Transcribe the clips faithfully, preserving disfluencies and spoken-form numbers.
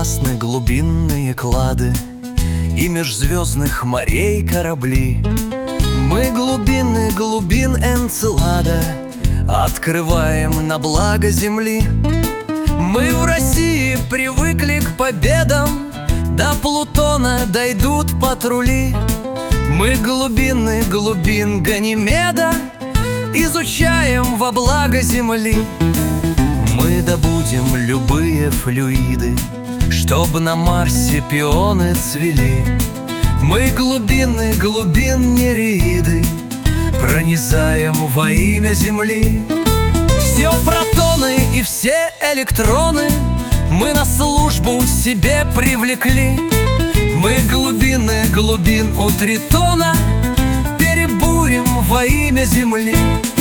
прекрасны глубинные клады и межзвездных морей корабли. Мы глубины глубин Энцелада открываем на благо земли. Мы в России привыкли к победам, до Плутона дойдут патрули. Мы глубины глубин Ганимеда изучаем во благо земли. Мы добудем любые флюиды, чтобы на Марсе пионы цвели. Мы глубины глубин Нереиды пронизаем во имя Земли. Все протоны и все электроны мы на службу себе привлекли. Мы глубины глубин у Тритона перебурим во имя Земли.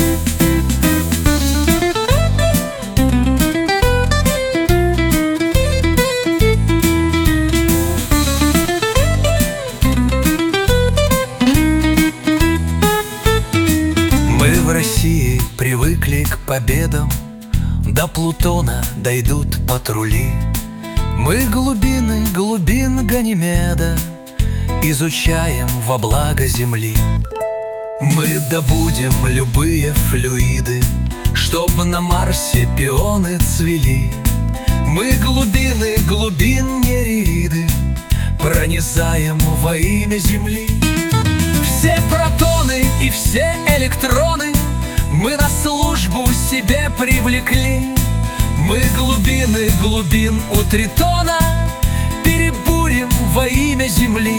Мы в России привыкли к победам, до Плутона дойдут патрули. Мы глубины глубин Ганимеда изучаем во благо Земли. Мы добудем любые флюиды, чтобы на Марсе пионы цвели. Мы глубины глубин Нереиды пронизаем во имя Земли. Все протоны и все электроны мы на службу себе привлекли. Мы глубины глубин у Тритона перебурим во имя Земли.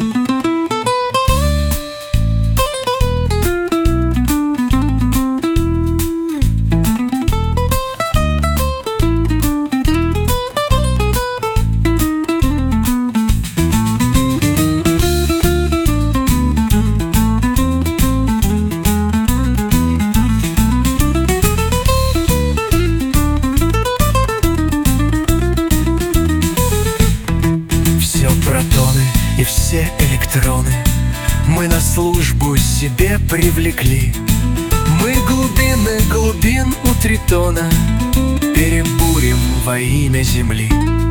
И все электроны мы на службу себе привлекли. Мы глубины глубин у Тритона перебурим во имя Земли.